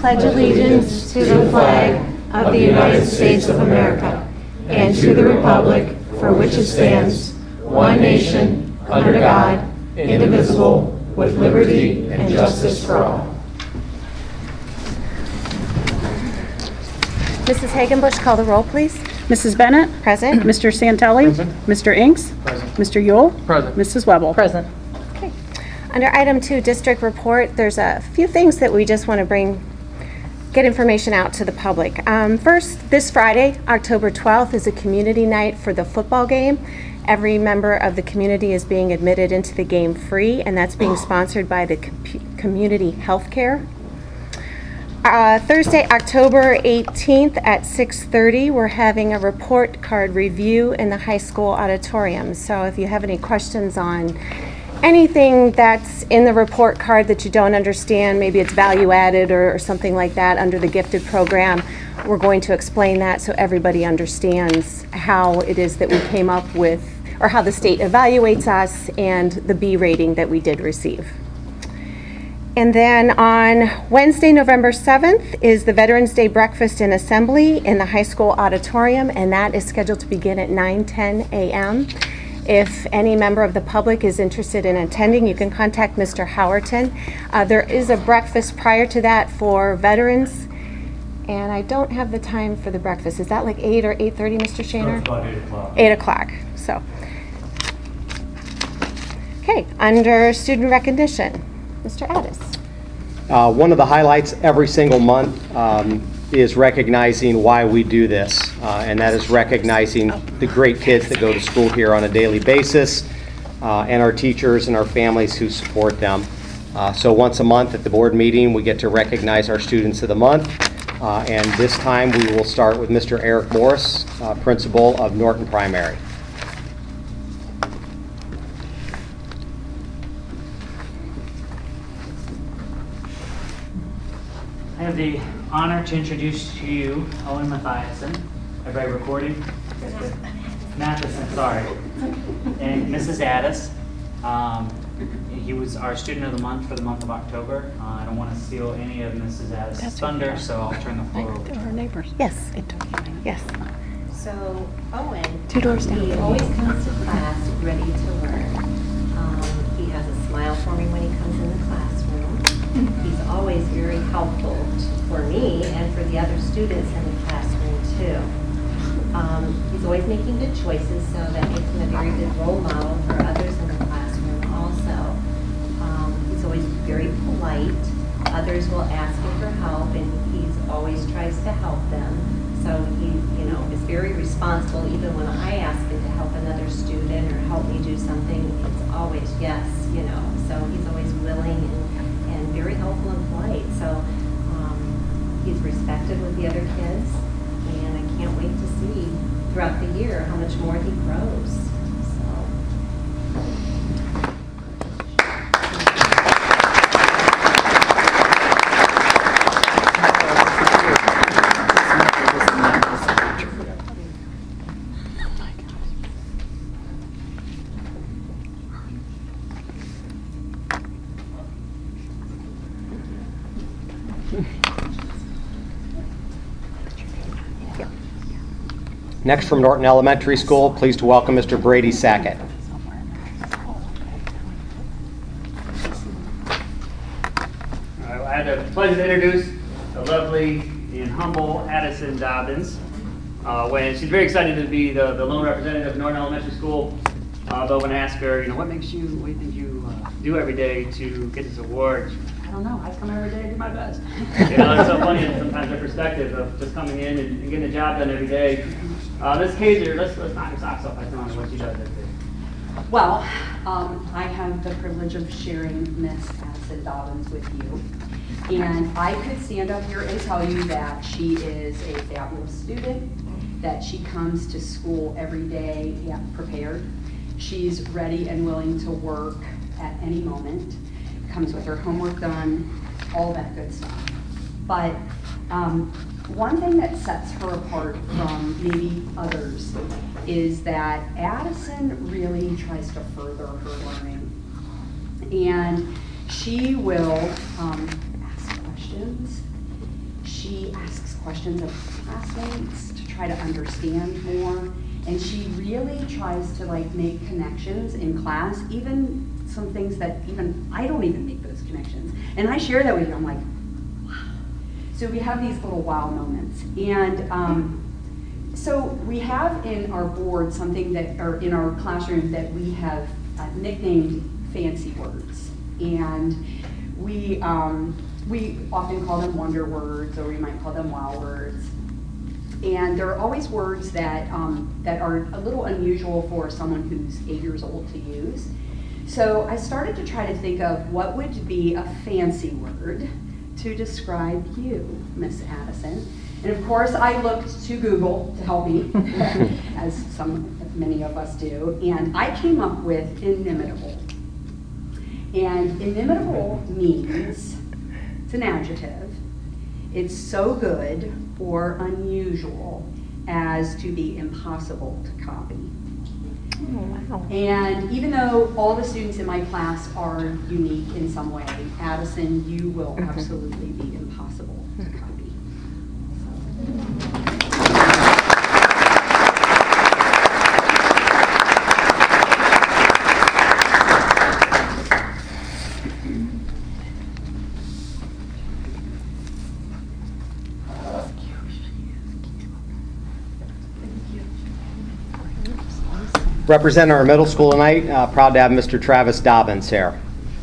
pledge allegiance to the flag of the United States of America and to the republic for which it stands, one nation, under God, indivisible, with liberty and justice for all. Mrs. Hagenbusch, call the roll, please. Mrs. Bennett? Present. Mr. Santelli? Present. Mr. Inks? Present. Mr. Yule? Present. Mrs. Webble? Present. Okay. Under item 2, district report, there's a few things that we just want to get information out to the public. First, this Friday, October 12th, is a community night for the football game. Every member of the community is being admitted into the game free, and that's being sponsored by the Community Healthcare. Thursday, October 18th at 6:30, we're having a report card review in the high school auditorium. So if you have any questions on anything that's in the report card that you don't understand, maybe it's value added or something like that under the gifted program, we're going to explain that so everybody understands how it is that we came up with, or how the state evaluates us and the B rating that we did receive. And then on Wednesday, November 7th, is the Veterans Day Breakfast and Assembly in the high school auditorium, and that is scheduled to begin at 9:10 a.m. If any member of the public is interested in attending, you can contact Mr. Howerton. There is a breakfast prior to that for veterans, and I don't have the time for the breakfast. Is that like 8 or 8:30, Mr. Shaner? That's about 8 o'clock. 8 o'clock, so. Okay, under student recognition, Mr. Addis. One of the highlights every single month is recognizing why we do this, and that is recognizing the great kids that go to school here on a daily basis, and our teachers and our families who support them. So once a month at the board meeting, we get to recognize our students of the month, and this time we will start with Mr. Eric Morris, principal of Norton Primary. I have the honor to introduce to you Owen Mathiasen. Everybody recording? Matheson, sorry. And Mrs. Addis. He was our student of the month for the month of October. I don't want to steal any of Mrs. Addis' thunder, so I'll turn the floor over. Our neighbors. Yes. Yes. So Owen, 2 doors down. he always comes to class ready to learn. He has a smile for me when he comes in the classroom. He's always very helpful for me and for the other students in the classroom too. He's always making good choices, so that makes him a very good role model for others in the classroom also. He's always very polite. Others will ask him for help, and he always tries to help them. So he, is very responsible. Even when I ask him to help another student or help me do something, it's always yes, So he's always willing and very helpful and polite. So he's respected with the other kids, and I can't wait to see throughout the year how much more he grows. Next from Norton Elementary School, pleased to welcome Mr. Brady Sackett. I had the pleasure to introduce the lovely and humble Addison Dobbins. When she's very excited to be the lone representative of Norton Elementary School. But when I asked her, what do you think you do every day to get this award? She goes, I don't know. I come every day and do my best. It's so funny sometimes the perspective of just coming in and getting the job done every day. Ms. Kaiser, let's knock your socks off by telling us what she does every day. Well, I have the privilege of sharing Miss Addison Dobbins with you. And I could stand up here and tell you that she is a fabulous student, that she comes to school every day prepared. She's ready and willing to work at any moment, comes with her homework done, all that good stuff. But one thing that sets her apart from maybe others is that Addison really tries to further her learning. And she will ask questions she asks questions of classmates to try to understand more. And she really tries to like make connections in class, even some things that even I don't even make those connections. And I share that with you, I'm like, wow. So we have these little wow moments. And so we have in our board something that, or in our classroom that we have nicknamed fancy words. And we often call them wonder words, or we might call them wow words. And there are always words that, that are a little unusual for someone who's 8 years old to use. So I started to try to think of what would be a fancy word to describe you, Miss Addison. And of course, I looked to Google to help me, as many of us do, and I came up with inimitable. And inimitable means, it's an adjective, it's so good or unusual as to be impossible to copy. Oh, wow. And even though all the students in my class are unique in some way, Addison, you will absolutely be impossible to copy. Representing our middle school tonight, proud to have Mr. Travis Dobbins here.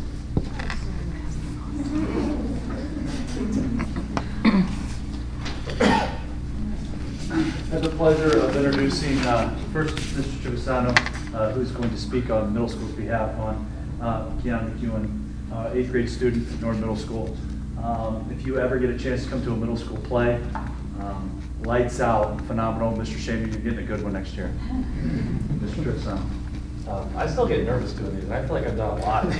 I have the pleasure of introducing first Mr. Trevisano, who's going to speak on the middle school's behalf on Kiana McEwen, 8th grade student at North Middle School. If you ever get a chance to come to a middle school play, lights out, phenomenal. Mr. Shamey, you're getting a good one next year. Mr. Trevisano. I still get nervous doing these, and I feel like I've done a lot.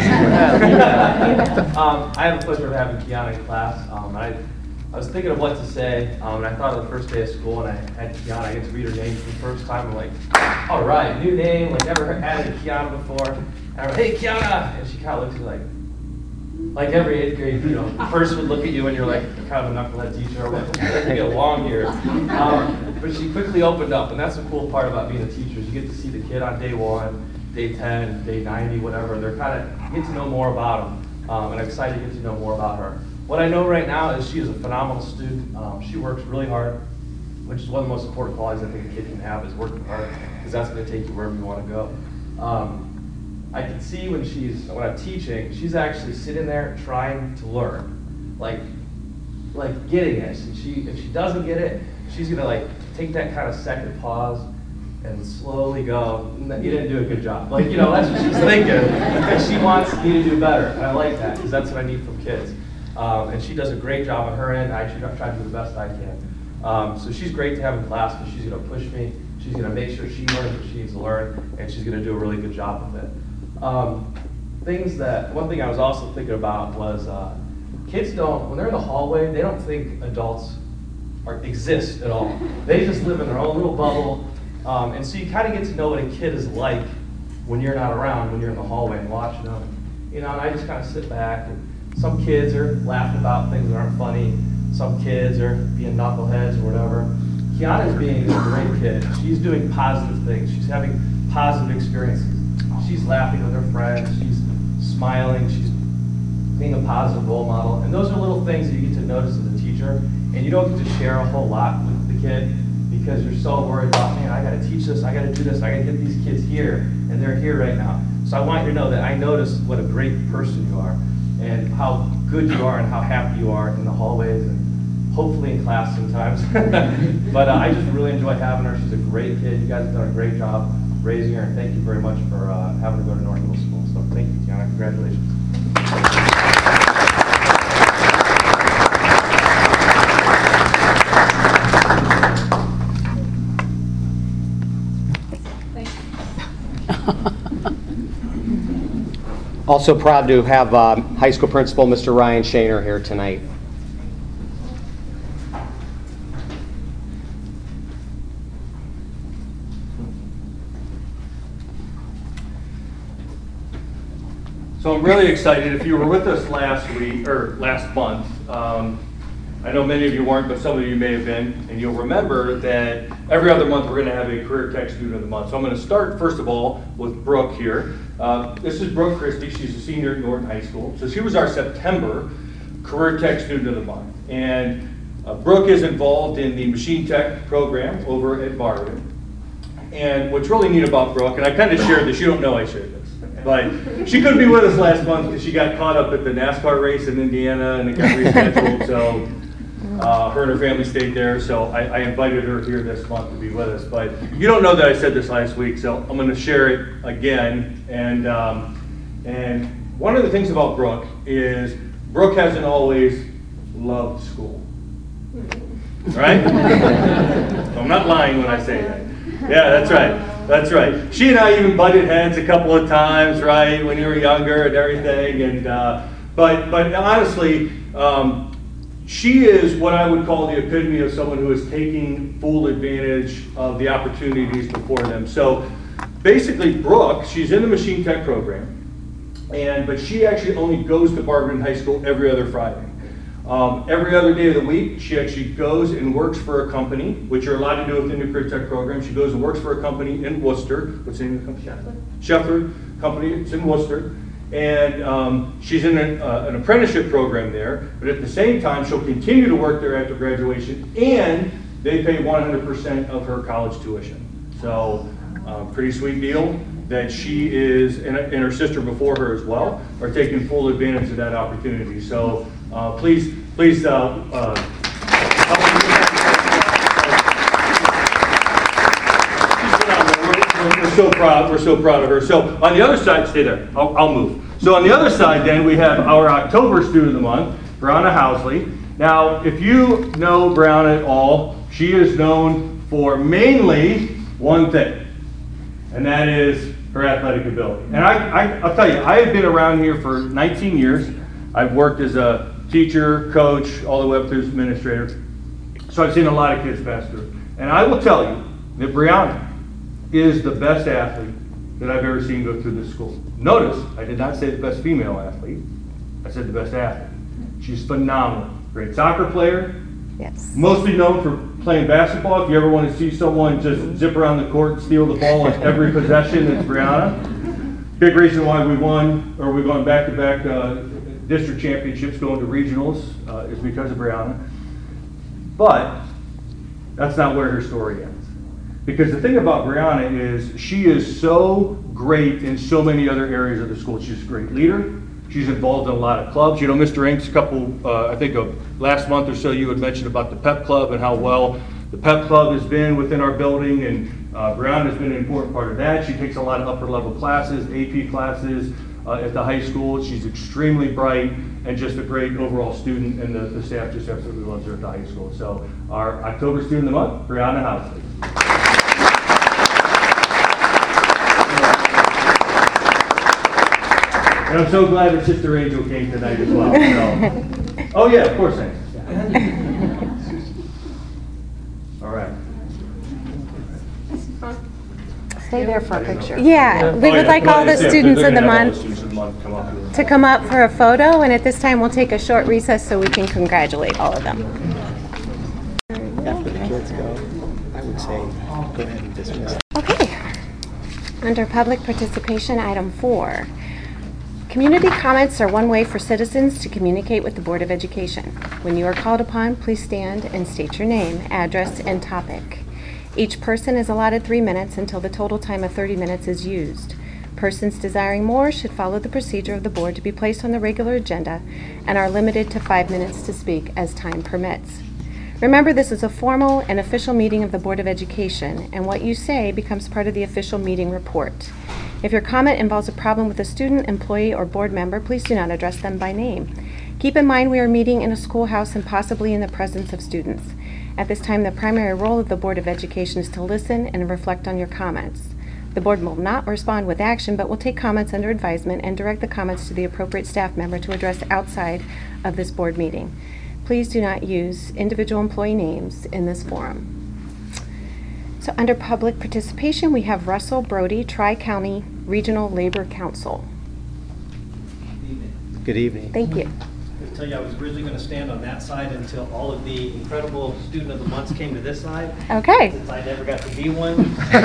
I have the pleasure of having Kiana in class. I was thinking of what to say, and I thought of the first day of school, and I had Kiana. I get to read her name for the first time. I'm like, all right, new name, like never had Kiana before. And I'm like, hey, Kiana! And she kind of looks at me like every 8th grade, person would look at you and you're like kind of a knucklehead teacher. Like, let's get along here. But she quickly opened up, and that's the cool part about being a teacher is you get to see the kid on day 1, day 10, day 90, whatever. They're kind of, you get to know more about them, and I'm excited to get to know more about her. What I know right now is she is a phenomenal student. She works really hard, which is one of the most important qualities I think a kid can have is working hard, because that's going to take you wherever you want to go. I can see when I'm teaching, she's actually sitting there trying to learn, like getting it. And if she doesn't get it, she's gonna like take that kind of second pause and slowly go, you didn't do a good job. Like, that's what she's thinking. And she wants me to do better. And I like that, because that's what I need from kids. And she does a great job on her end. I try to do the best I can. So she's great to have in class, because she's gonna push me. She's gonna make sure she learns what she needs to learn, and she's gonna do a really good job with it. One thing I was also thinking about was kids when they're in the hallway, they don't think adults exist at all. They just live in their own little bubble. And so you kind of get to know what a kid is like when you're not around, when you're in the hallway and watching them. And I just kind of sit back, and some kids are laughing about things that aren't funny. Some kids are being knuckleheads or whatever. Kiana's being a great kid. She's doing positive things. She's having positive experiences. She's laughing with her friends, she's smiling, she's being a positive role model. And those are little things that you get to notice as a teacher. And you don't get to share a whole lot with the kid because you're so worried about, man, I gotta teach this, I gotta do this, I gotta get these kids here, and they're here right now. So I want you to know that I notice what a great person you are, and how good you are, and how happy you are in the hallways, and hopefully in class sometimes. But I just really enjoy having her. She's a great kid. You guys have done a great job raising her, and thank you very much for having her go to North Middle School. So thank you, Kiana. Congratulations. Also proud to have high school principal Mr. Ryan Shaner here tonight. So I'm really excited. If you were with us last month, I know many of you weren't, but some of you may have been, and you'll remember that every other month we're going to have a Career Tech Student of the Month. So I'm going to start, first of all, with Brooke here. This is Brooke Christie. She's a senior at Norton High School. So she was our September Career Tech Student of the Month. And Brooke is involved in the Machine Tech program over at Barden. And what's really neat about Brooke, and I kind of shared this, you don't know I shared this, but she couldn't be with us last month because she got caught up at the NASCAR race in Indiana and it got rescheduled, so her and her family stayed there, so I invited her here this month to be with us. But you don't know that I said this last week, so I'm going to share it again. And one of the things about Brooke is Brooke hasn't always loved school, right? I'm not lying when I say that. Yeah, that's right. That's right. She and I even butted heads a couple of times, right, when you were younger and everything. And but honestly, she is what I would call the epitome of someone who is taking full advantage of the opportunities before them. So basically, Brooke, she's in the Machine Tech program, but she actually only goes to Barberton High School every other Friday. Every other day of the week, she actually goes and works for a company, which you're allowed to do within the Career Tech program. She goes and works for a company in Worcester. What's the name of the company? Shefford Company. It's in Worcester. And she's in an apprenticeship program there. But at the same time, she'll continue to work there after graduation, and they pay 100% of her college tuition. So pretty sweet deal that she is, and her sister before her as well, are taking full advantage of that opportunity. So please, we're so proud of her. So on the other side, stay there, I'll move. So on the other side then, we have our October Student of the Month, Brianna Housley. Now, if you know Brianna at all, she is known for mainly one thing, and that is her athletic ability. And I'll tell you, I have been around here for 19 years. I've worked as a teacher, coach, all the way up through as administrator. So I've seen a lot of kids pass through. And I will tell you that Brianna is the best athlete that I've ever seen go through this school. Notice, I did not say the best female athlete. I said the best athlete. She's phenomenal. Great soccer player. Yes. Mostly known for playing basketball. If you ever want to see someone just zip around the court and steal the ball on every possession, it's Brianna. Big reason why we've gone back-to-back district championships, going to regionals, is because of Brianna. But that's not where her story ends. Because the thing about Brianna is she is so great in so many other areas of the school. She's a great leader. She's involved in a lot of clubs. You know, Mr. Inks, I think of last month or so, you had mentioned about the PEP Club and how well the PEP Club has been within our building, and Brianna has been an important part of that. She takes a lot of upper level classes, AP classes at the high school. She's extremely bright and just a great overall student, and the staff just absolutely loves her at the high school. So our October Student of the Month, Brianna Housley. And I'm so glad that Sister Angel came tonight as well. So. Oh yeah, of course, thanks. All right. Stay there for a picture. Yeah, we would like all the students of the month to come up for a photo, and at this time we'll take a short recess so we can congratulate all of them. After the kids go, I would say go ahead and dismiss. Okay. Under public participation, item 4. Community comments are one way for citizens to communicate with the Board of Education. When you are called upon, please stand and state your name, address, and topic. Each person is allotted 3 minutes until the total time of 30 minutes is used. Persons desiring more should follow the procedure of the board to be placed on the regular agenda and are limited to 5 minutes to speak as time permits. Remember, this is a formal and official meeting of the Board of Education, and what you say becomes part of the official meeting report. If your comment involves a problem with a student, employee, or board member, please do not address them by name. Keep in mind we are meeting in a schoolhouse and possibly in the presence of students. At this time, the primary role of the Board of Education is to listen and reflect on your comments. The board will not respond with action, but will take comments under advisement and direct the comments to the appropriate staff member to address outside of this board meeting. Please do not use individual employee names in this forum. So under public participation, we have Russell Brody, Tri-County Regional Labor Council. Good evening. Thank you. to tell you I was originally going to stand on that side until all of the incredible student of the months came to this side. Okay. Since I never got to be one.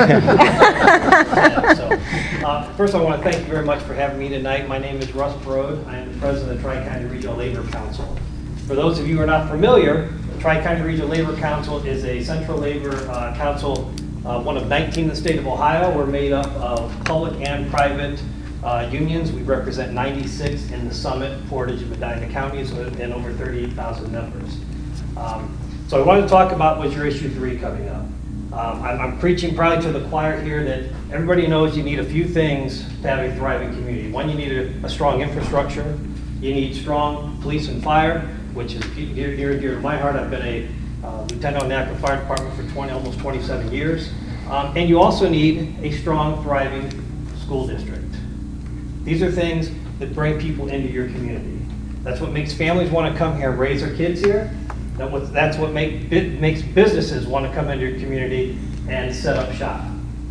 First I want to thank you very much for having me tonight. My name is Russ Brode. I am the president of Tri-County Regional Labor Council. For those of you who are not familiar, the Tri-County Regional Labor Council is a central labor council, one of 19 in the state of Ohio. We're made up of public and private unions. We represent 96 in the Summit, Portage, and Medina counties, and over 38,000 members. So I wanted to talk about what's your issue 3 coming up. I'm preaching probably to the choir here that everybody knows you need a few things to have a thriving community. One, you need a strong infrastructure. You need strong police and fire, which is dear to my heart. I've been a lieutenant on the Akron Fire Department for almost 27 years. And you also need a strong, thriving school district. These are things that bring people into your community. That's what makes families want to come here and raise their kids here. That's what makes businesses want to come into your community and set up shop.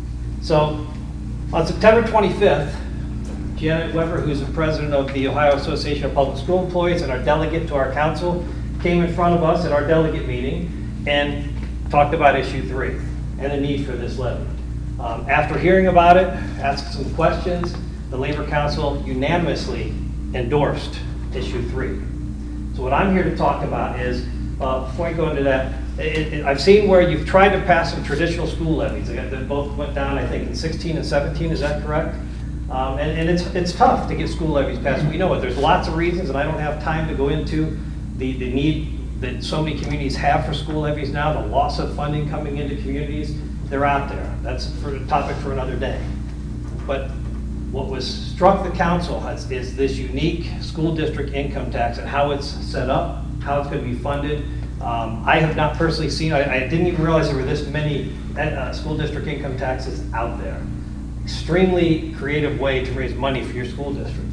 So on September 25th, Janet Weber, who's the president of the Ohio Association of Public School Employees and our delegate to our council, came in front of us at our delegate meeting and talked about issue 3 and the need for this levy. After hearing about it, asked some questions, the Labor Council unanimously endorsed issue 3. So what I'm here to talk about is, before I go into that, I've seen where you've tried to pass some traditional school levies. They both went down, I think, in 16 and 17, is that correct? And it's tough to get school levies passed. We know it. There's lots of reasons, and I don't have time to go into the need that so many communities have for school levies now, the loss of funding coming into communities. They're out there. That's for a topic for another day. But what was struck the council is this unique school district income tax and how it's set up, how it's going to be funded. I have not personally seen, I didn't even realize there were this many school district income taxes out there. Extremely creative way to raise money for your school district.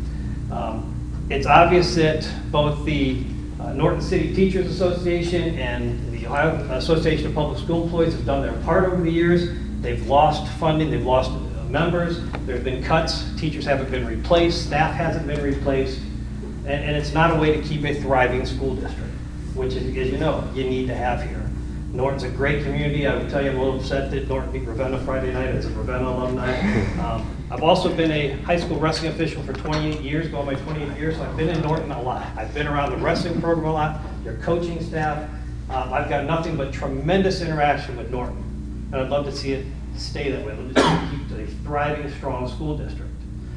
It's obvious that both the Norton City Teachers Association and the Ohio Association of Public School Employees have done their part over the years. They've lost funding, they've lost members, there's been cuts, teachers haven't been replaced, staff hasn't been replaced, and it's not a way to keep a thriving school district, which is, as you know, you need to have here. Norton's a great community. I would tell you I'm a little upset that Norton beat Ravenna Friday night as a Ravenna alumni. I've also been a high school wrestling official for 28 years, going my 28th year, so I've been in Norton a lot. I've been around the wrestling program a lot, your coaching staff. I've got nothing but tremendous interaction with Norton, and I'd love to see it stay that way. I'd love to see it keep a thriving, strong school district.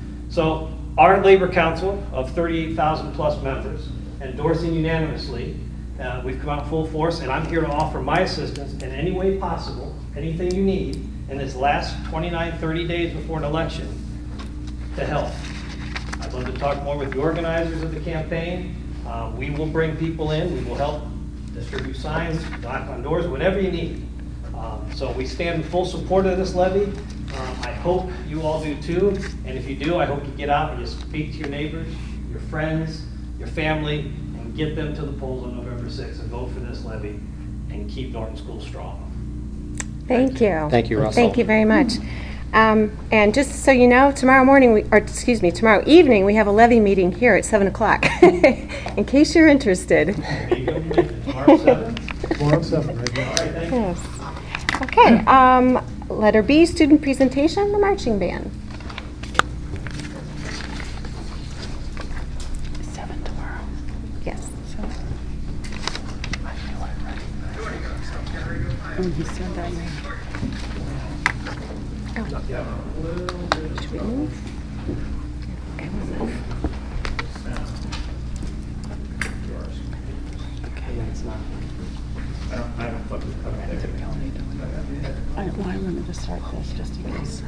So our Labor Council of 38,000 plus members, endorsing unanimously, we've come out full force, and I'm here to offer my assistance in any way possible, anything you need in this last 29, 30 days before an election to help. I'd love to talk more with the organizers of the campaign. We will bring people in. We will help distribute signs, knock on doors, whatever you need. So we stand in full support of this levy. I hope you all do too, and if you do, I hope you get out and you speak to your neighbors, your friends, your family, and get them to the polls on November 6th and vote for this levy and keep Norton Schools strong. Thank you. Thank you, Russell. Thank you very much. And just so you know, tomorrow evening, we have a levy meeting here at 7 o'clock, in case you're interested. There you go. Tomorrow 7? Tomorrow 7, right now. All right, thank you. Yes. Okay, letter B, student presentation, the marching band. 7 tomorrow. Yes. He said that. Should we move? Okay, we'll move. I wanted to start this just in case.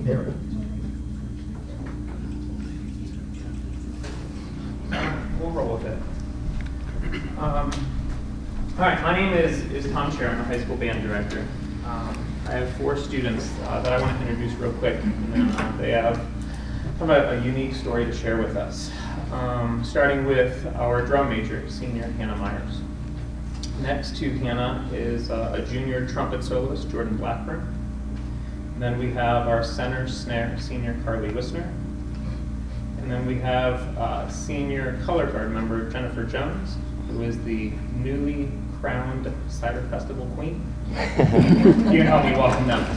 We'll roll with it. All right, my name is Tom Scher. I'm the high school band director. I have 4 students that I want to introduce real quick. And then, they have a unique story to share with us. Starting with our drum major, senior Hannah Myers. Next to Hannah is a junior trumpet soloist, Jordan Blackburn. And then we have our center snare, senior Carly Wisner. And then we have senior color guard member, Jennifer Jones, who is the newly crowned Cider Festival queen. You can help me welcome them.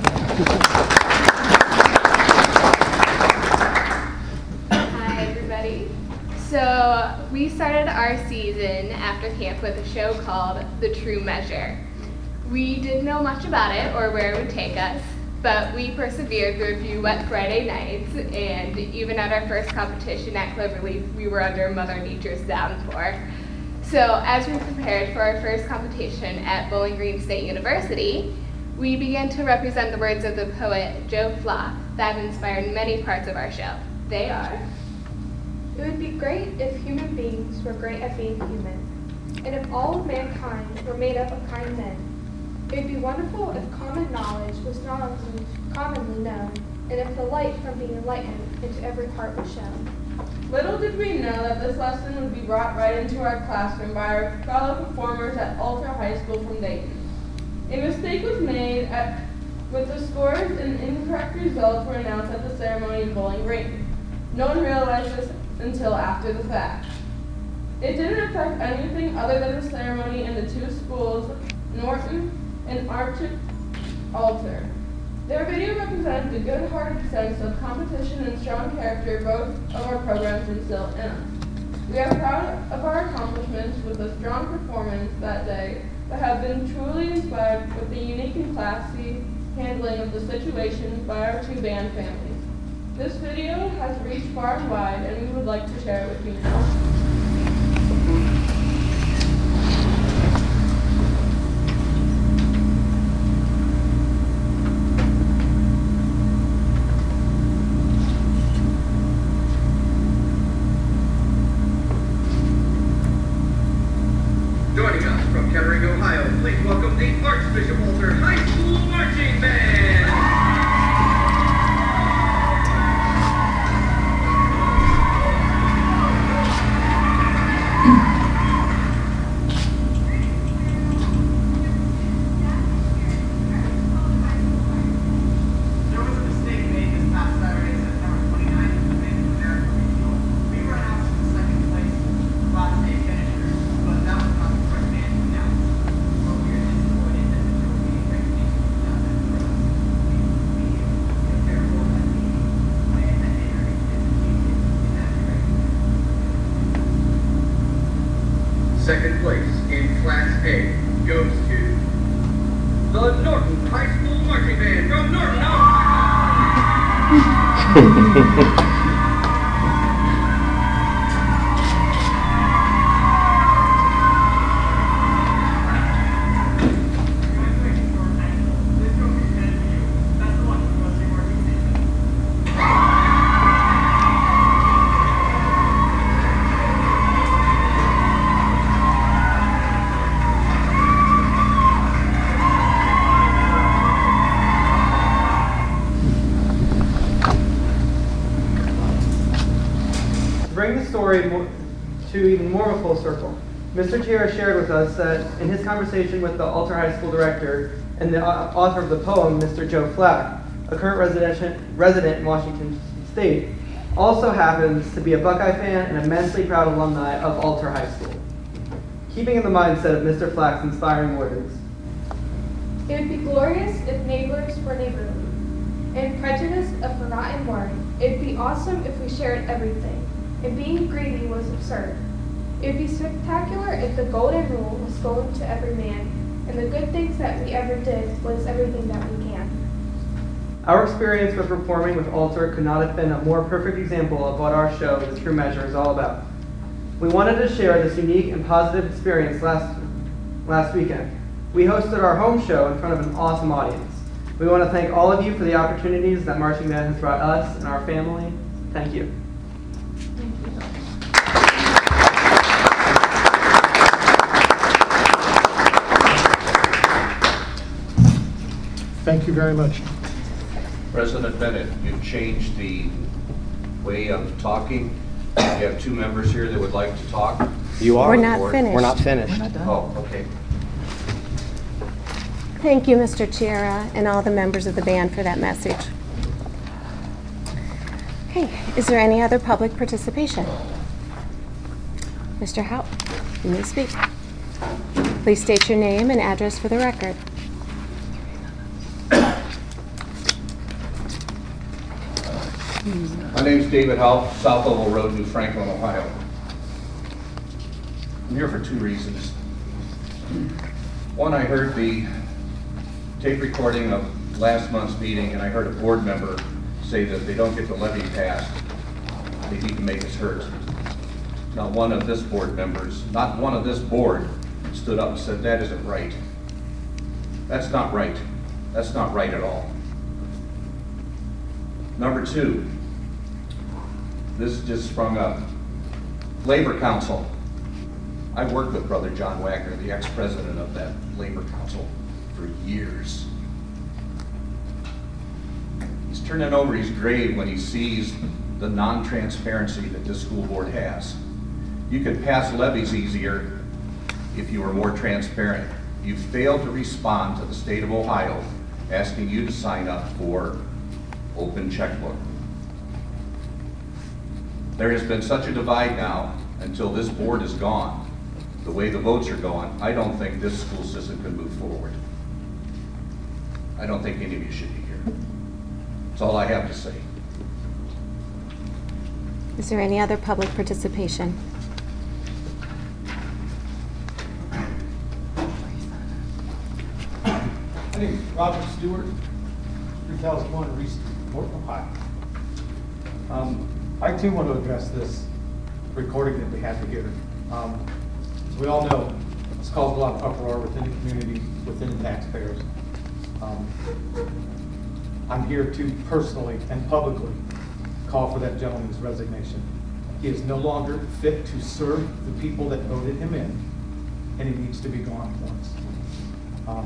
Hi, everybody. So we started our season after camp with a show called The True Measure. We didn't know much about it or where it would take us, but we persevered through a few wet Friday nights, and even at our first competition at Cloverleaf, we were under Mother Nature's downpour. So as we prepared for our first competition at Bowling Green State University, we began to represent the words of the poet Joe Flach that have inspired many parts of our show. They are: it would be great if human beings were great at being human, and if all of mankind were made up of kind men. It would be wonderful if common knowledge was not only commonly known, and if the light from being enlightened into every heart was shown. Little did we know that this lesson would be brought right into our classroom by our fellow performers at Alter High School from Dayton. A mistake was made with the scores, and incorrect results were announced at the ceremony in Bowling Green. No one realized this until after the fact. It didn't affect anything other than the ceremony and the 2 schools, Norton and Archer Alter. Their video represented the good-hearted sense of competition and strong character both of our programs instill in us. We are proud of our accomplishments with a strong performance that day, but have been truly inspired with the unique and classy handling of the situation by our 2 band families. This video has reached far and wide, and we would like to share it with you now. Joining us from Kettering, Ohio, please welcome the Archbishop Alter High School Marching Band. Second place in Class A goes to the Norton High School Marching Band from Norton, Ohio. Bring the story to even more of a full circle. Mr. Tierra shared with us that in his conversation with the Alter High School director and the author of the poem, Mr. Joe Flach, a current resident in Washington State, also happens to be a Buckeye fan and immensely proud alumni of Alter High School. Keeping in the mindset of Mr. Flach's inspiring words. It would be glorious if neighbors were neighborly, and prejudice a forgotten word. It'd be awesome if we shared everything, and being greedy was absurd. It'd be spectacular if the golden rule was golden to every man, and the good things that we ever did was everything that we can. Our experience with performing with Alter could not have been a more perfect example of what our show, The True Measure, is all about. We wanted to share this unique and positive experience last weekend. We hosted our home show in front of an awesome audience. We want to thank all of you for the opportunities that marching band has brought us and our family. Thank you. Thank you very much. President Bennett, you've changed the way of talking. You have two members here that would like to talk. You are? We're not finished. We're not finished. We're not done. Oh, okay. Thank you, Mr. Chiara, and all the members of the band for that message. Okay, is there any other public participation? Mr. Howe, you may speak. Please state your name and address for the record. My name is David Howe, South Oval Road, New Franklin, Ohio. I'm here for two reasons. One, I heard the tape recording of last month's meeting, and I heard a board member say that if they don't get the levy passed, they need to make us hurt. Not one of this board members, not one of this board stood up and said, that isn't right. That's not right. That's not right at all. Number two, this just sprung up. Labor Council. I worked with Brother John Wagner, the ex-president of that Labor Council, for years. He's turning over his grave when he sees the non-transparency that this school board has. You could pass levies easier if you were more transparent. You failed to respond to the state of Ohio asking you to sign up for open checkbook. There has been such a divide now until this board is gone. The way the votes are going, I don't think this school system can move forward. I don't think any of you should be here. That's all I have to say. Is there any other public participation? My name is Robert Stewart, 3001 Reese, North Ohio. I too want to address this recording that we have here. As we all know, it's caused a lot of uproar within the community, within the taxpayers. I'm here to personally and publicly call for that gentleman's resignation. He is no longer fit to serve the people that voted him in, and he needs to be gone once.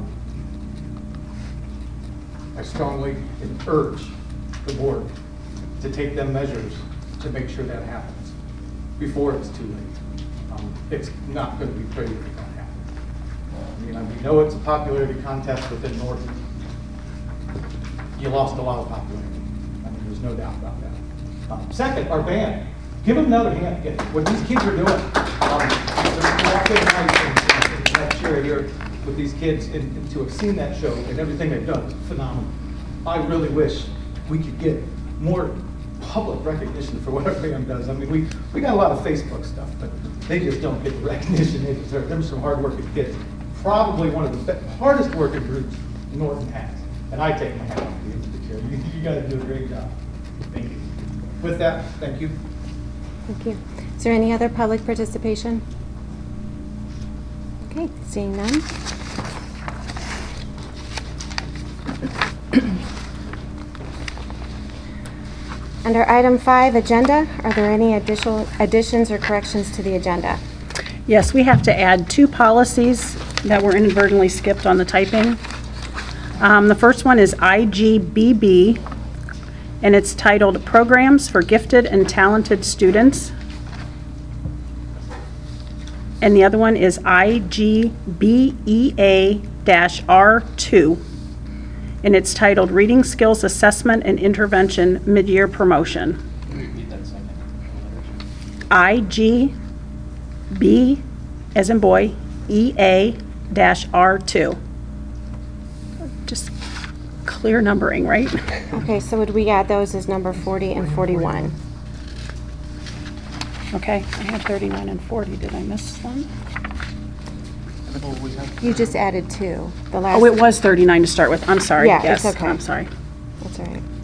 I strongly urge the board to take them measures to make sure that happens before it's too late. It's not going to be pretty if that happens. I mean, we know it's a popularity contest within Norton. You lost a lot of popularity. I mean, there's no doubt about that. Second, our band. Give them another hand. What these kids are doing. They're walking nice in that chair here with these kids, and to have seen that show and everything they've done is phenomenal. I really wish we could get more public recognition for what our band does. I mean, we got a lot of Facebook stuff, but they just don't get the recognition they deserve. They're some hard-working kids. Probably one of the hardest working groups Norton has. And I take my hat off to the chair. You guys do a great job. Thank you. With that, thank you. Thank you. Is there any other public participation? Okay, seeing none. Under item 5, agenda, are there any additions or corrections to the agenda? Yes, we have to add 2 policies that were inadvertently skipped on the typing. The first one is IGBB, and it's titled Programs for Gifted and Talented Students. And the other one is IGBEA-R2, and it's titled Reading Skills Assessment and Intervention Mid-Year Promotion. Can you repeat that second? IGB, as in boy, EA-R2. Just clear numbering, right? Okay, so would we add those as number 40 and 41? Okay, I had 39 and 40. Did I miss one? You just added 2. The last. Oh, it was 39 to start with. I'm sorry. Yeah, Yes, it's okay. I'm sorry. That's all right.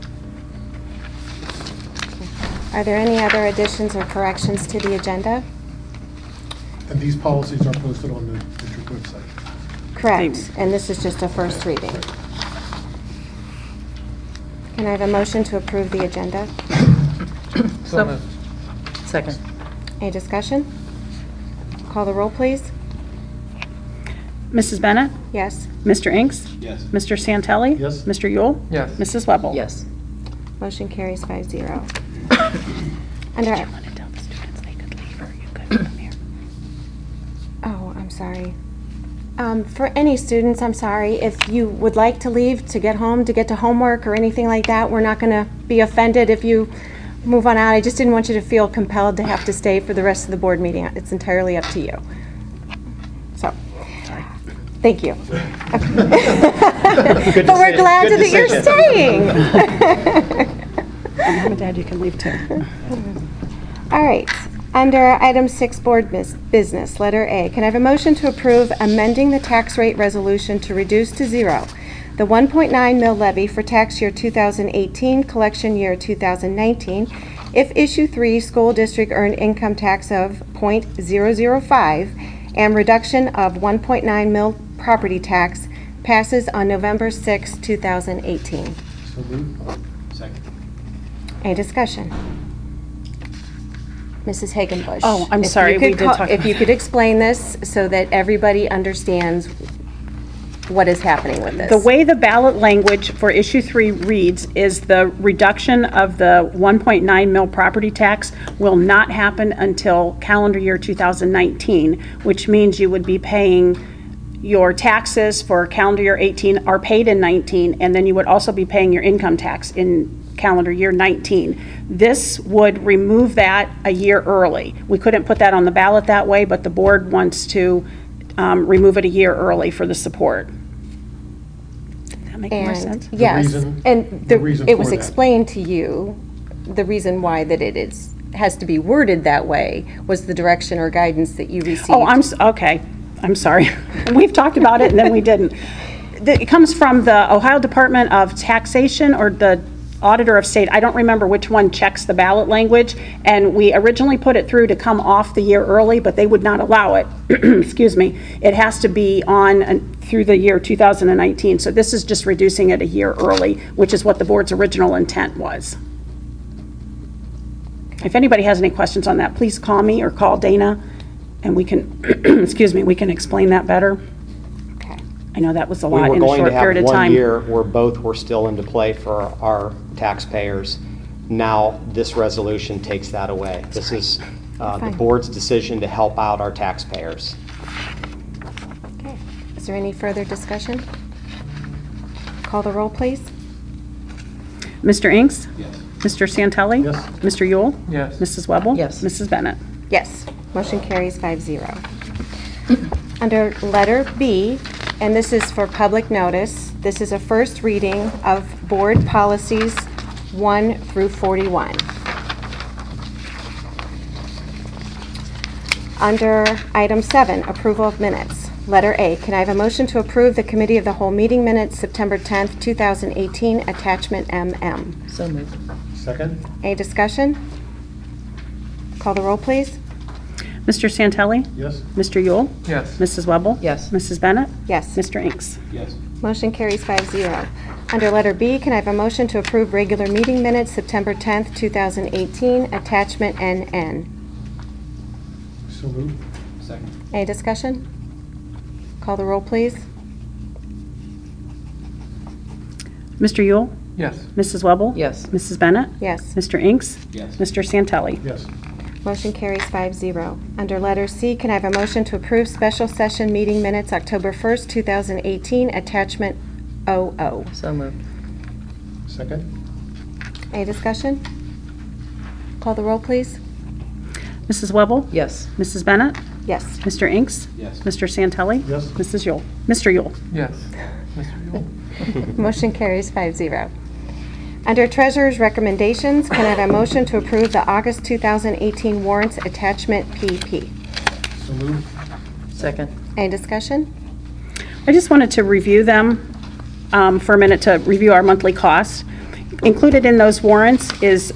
Are there any other additions or corrections to the agenda? And these policies are posted on the district website. Correct, and this is just a first reading. Can I have a motion to approve the agenda? So moved. Second. Any discussion? Call the roll, please. Mrs. Bennett? Yes. Mr. Inks? Yes. Mr. Santelli? Yes. Mr. Yule? Yes. Mrs. Webble? Yes. Motion carries 5-0. Under, Want to tell the students they could leave, or you could come here? oh, I'm sorry. For any students, I'm sorry, if you would like to leave to get home, to get to homework or anything like that, we're not going to be offended if you move on out. I just didn't want you to feel compelled to have to stay for the rest of the board meeting. It's entirely up to you. So, thank you. But we're glad that you're staying. Mom and Dad, you can leave too. All right. Under item 6, board business, letter A, can I have a motion to approve amending the tax rate resolution to reduce to 0 the 1.9 mil levy for tax year 2018, collection year 2019, if issue 3 school district earned income tax of .005 and reduction of 1.9 mil property tax passes on November 6, 2018. So moved. Second. Any discussion? Mrs. Hagenbusch. Oh, I'm if sorry, you we could did talk If you could explain this so that everybody understands what is happening with this. The way the ballot language for issue 3 reads is the reduction of the 1.9 mil property tax will not happen until calendar year 2019, which means you would be paying your taxes for calendar year 18 are paid in 19, and then you would also be paying your income tax in calendar year 19. This would remove that a year early. We couldn't put that on the ballot that way, but the board wants to remove it a year early for the support. Does that make more sense? Yes, and the reason it was for that. explained to you, the reason why that it has to be worded that way was the direction or guidance that you received. Oh, okay. I'm sorry. We've talked about it and then we didn't. It comes from the Ohio Department of Taxation or the Auditor of State. I don't remember which one checks the ballot language, and we originally put it through to come off the year early, but they would not allow it. Excuse me. It has to be on through the year 2019. So this is just reducing it a year early, which is what the board's original intent was. If anybody has any questions on that, please call me or call Dana, and we can, excuse me, we can explain that better. Okay. I know that was a We lot were in a going short to have period of one time. year where both were still into play for our taxpayers. Now, this resolution takes that away. This is the Fine. board's decision to help out our taxpayers. Okay. Is there any further discussion? Call the roll, please. Mr. Inks? Yes. Mr. Santelli? Yes. Mr. Yule? Yes. Mrs. Webble? Yes. Mrs. Bennett? Yes. Motion carries 5-0. Under letter B, and this is for public notice, this is a first reading of board policies 1 through 41. Under item 7, approval of minutes. Letter A, can I have a motion to approve the committee of the whole meeting minutes, September 10th, 2018, attachment MM? So moved. Second. Any discussion? Call the roll, please. Mr. Santelli? Yes. Mr. Yule? Yes. Mrs. Webble? Yes. Mrs. Bennett? Yes. Mr. Inks? Yes. Motion carries 5-0. Under letter B, can I have a motion to approve regular meeting minutes, September 10th, 2018, attachment NN? So moved. Second. Any discussion? Call the roll, please. Mr. Yule? Yes. Mrs. Webble? Yes. Mrs. Bennett? Yes. Mr. Inks? Yes. Mr. Santelli? Yes. Motion carries 5-0. Under letter C, can I have a motion to approve special session meeting minutes, October 1st, 2018, attachment OO? So moved. Second. Any discussion? Call the roll, please. Mrs. Webble? Yes. Mrs. Bennett? Yes. Mr. Inks? Yes. Mr. Santelli? Yes. Mrs. Yule? Mr. Yule? Yes. Mr. Yule? Motion carries 5-0. Under Treasurer's recommendations, can I have a motion to approve the August 2018 warrants, attachment PP? So moved. Second. Any discussion? I just wanted to review them for a minute, to review our monthly costs. Included in those warrants is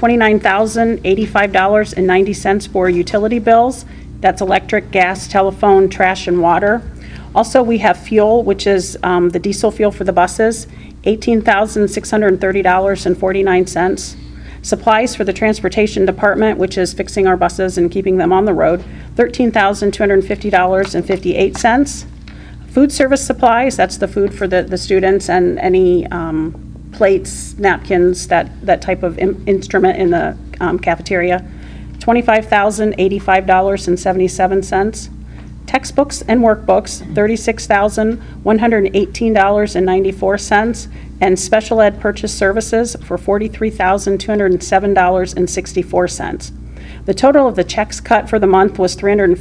$29,085.90 for utility bills. That's electric, gas, telephone, trash, and water. Also, we have fuel, which is the diesel fuel for the buses, $18,630.49. Supplies for the transportation department, which is fixing our buses and keeping them on the road, $13,250.58. Food service supplies, that's the food for the students and any plates, napkins, that type of instrument in the cafeteria, $25,085.77. Textbooks and workbooks, $36,118.94, and special ed purchase services for $43,207.64. The total of the checks cut for the month was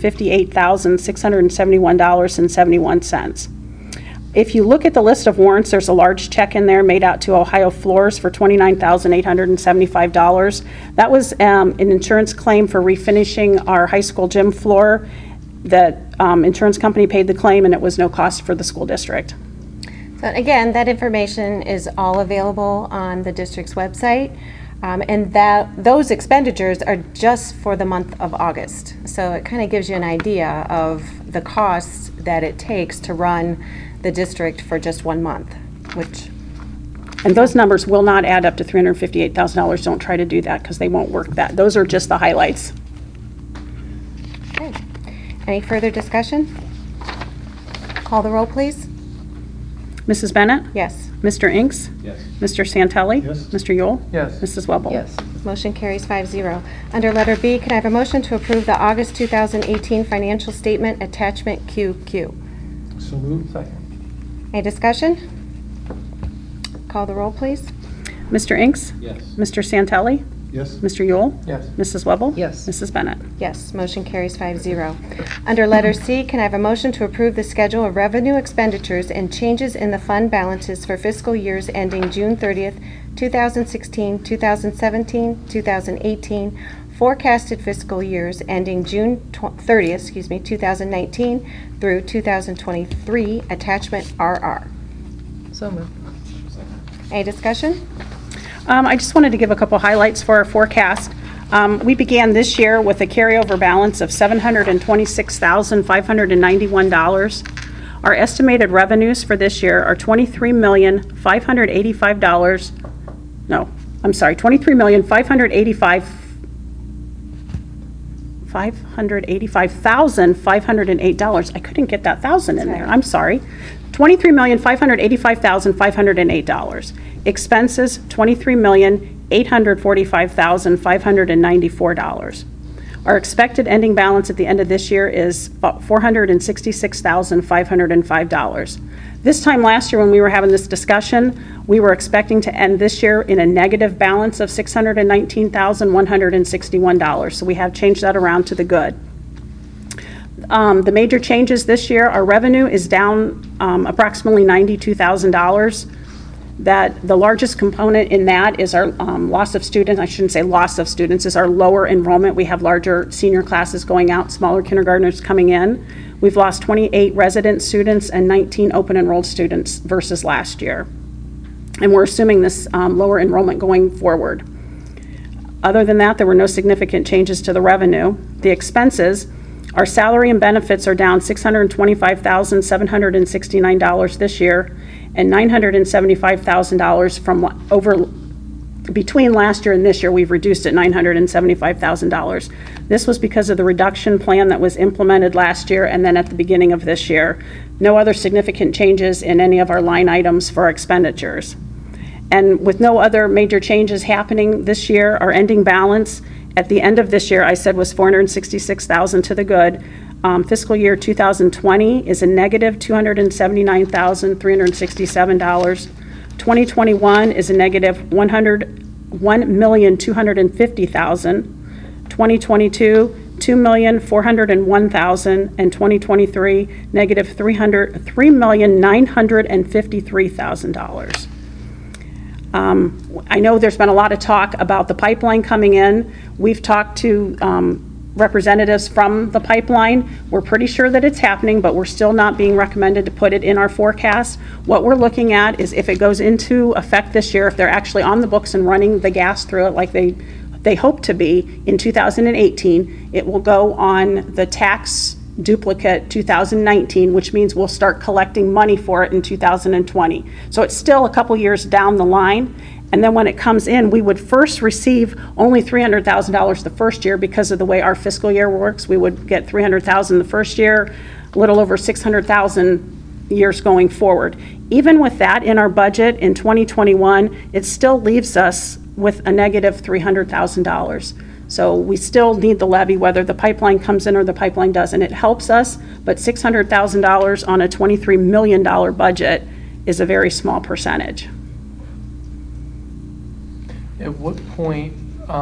$358,671.71. If you look at the list of warrants, there's a large check in there made out to Ohio Floors for $29,875. That was an insurance claim for refinishing our high school gym floor. The insurance company paid the claim, and it was no cost for the school district. So again, that information is all available on the district's website, and those expenditures are just for the month of August. So it kind of gives you an idea of the costs that it takes to run the district for just 1 month, and those numbers will not add up to $358,000. Don't try to do that because they won't work that. Those are just the highlights. Okay. Any further discussion? Call the roll, please. Mrs. Bennett? Yes. Mr. Inks? Yes. Mr. Santelli? Yes. Mr. Yule? Yes. Mrs. Webble? Yes. Motion carries 5-0. Under letter B, can I have a motion to approve the August 2018 financial statement attachment QQ? So moved. Second. Any discussion? Call the roll, please. Mr. Inks? Yes. Mr. Santelli? Yes. Mr. Yule? Yes. Mrs. Webble? Yes. Mrs. Bennett? Yes, motion carries 5-0. Under letter C, can I have a motion to approve the schedule of revenue expenditures and changes in the fund balances for fiscal years ending June 30th, 2016, 2017, 2018, forecasted fiscal years ending June 30th, 2019 through 2023, attachment RR. So moved. Any discussion? I just wanted to give a couple highlights for our forecast. We began this year with a carryover balance of $726,591. Our estimated revenues for this year are $23,585,508. I couldn't get that thousand in there. I'm sorry. $23,585,508. Expenses, $23,845,594. Our expected ending balance at the end of this year is $466,505. This time last year when we were having this discussion, we were expecting to end this year in a negative balance of $619,161. So we have changed that around to the good. The major changes this year, our revenue is down approximately $92,000. That the largest component in that is our loss of students. I shouldn't say loss of students, is our lower enrollment. We have larger senior classes going out, smaller kindergartners coming in. We've lost 28 resident students and 19 open enrolled students versus last year. And we're assuming this lower enrollment going forward. Other than that, there were no significant changes to the revenue. The expenses, our salary and benefits are down $625,769 this year, and $975,000 from between last year and this year. We've reduced it $975,000. This was because of the reduction plan that was implemented last year and then at the beginning of this year. No other significant changes in any of our line items for our expenditures. And with no other major changes happening this year, our ending balance at the end of this year, I said, was $466,000 to the good. Fiscal year 2020 is a negative $279,367. 2021 is a negative $1,250,000. 2022, $2,401,000, and 2023 negative $3,953,000. I know there's been a lot of talk about the pipeline coming in. We've talked to representatives from the pipeline. We're pretty sure that it's happening, but we're still not being recommended to put it in our forecast. What we're looking at is if it goes into effect this year, if they're actually on the books and running the gas through it like they hope to be in 2018, it will go on the tax duplicate 2019, which means we'll start collecting money for it in 2020. So it's still a couple years down the line. And then when it comes in, we would first receive only $300,000 the first year because of the way our fiscal year works. We would get $300,000 the first year, a little over $600,000 years going forward. Even with that in our budget in 2021, it still leaves us with a negative $300,000. So we still need the levy whether the pipeline comes in or the pipeline doesn't. It helps us, but $600,000 on a $23 million budget is a very small percentage. At what point